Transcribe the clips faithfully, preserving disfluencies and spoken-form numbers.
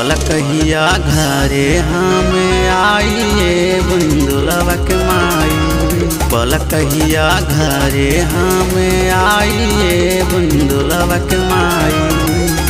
बोल कहिया घरे हमें आइए बुंदुलवा के माई। बोल कहिया घरे हमें आइए बुंदुलवा के माई।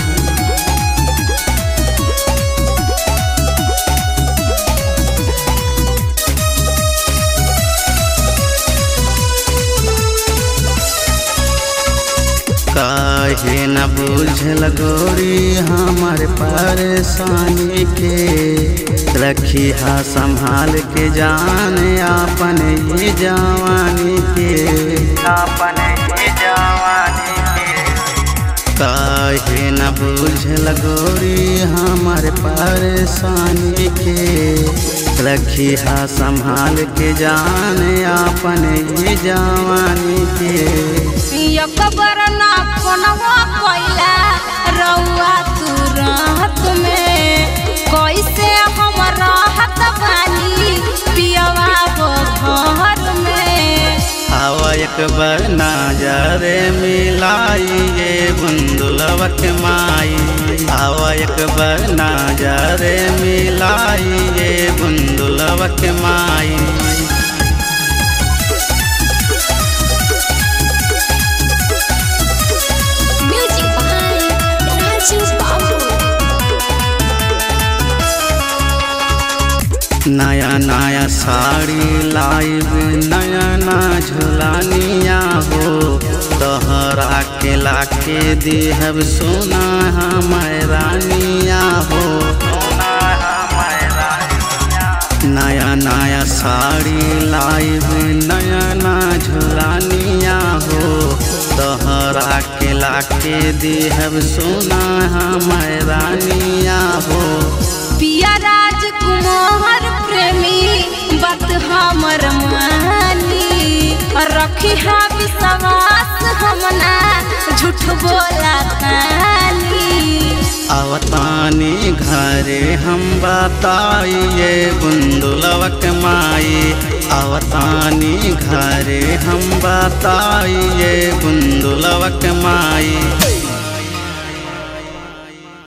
काहे न बुझल गोरी हमारे परेशानी के। रखी हा संभाल के जान अपन ये जवानी के, अपन ये जवानी के। काहे न बुझल गोरी हमारे परेशानी के। रखी हा संभाल के जान अपन ये जवानी के। कबर ना कोनवा कोइला रउआ तू राहत में। कैसे हम राहत बानी पियवा घर में। आवा एक बार नजर मिलाइए बुंदुलवा के माई। आवा एक बार नजर मिलाइए बुंदुलवा के माई। नया नया साड़ी लाइब नया ना झुलानिया हो। तोहरा के लाके देहब सोना हमार रानिया हो। नया नया साड़ी लाइब नया ना झुलानिया हो। तोहरा के लाके देहब सोना हमार रानिया हो। पिया राजकुमार प्रेमी बात हमर मानी। रखी हा विश्वास हमना झूठ बोला तानी। आवतानी घरे हम बताइए बुंदुलवा के माई। आवतानी घरे हम बताइए बुंदुलवा के माई।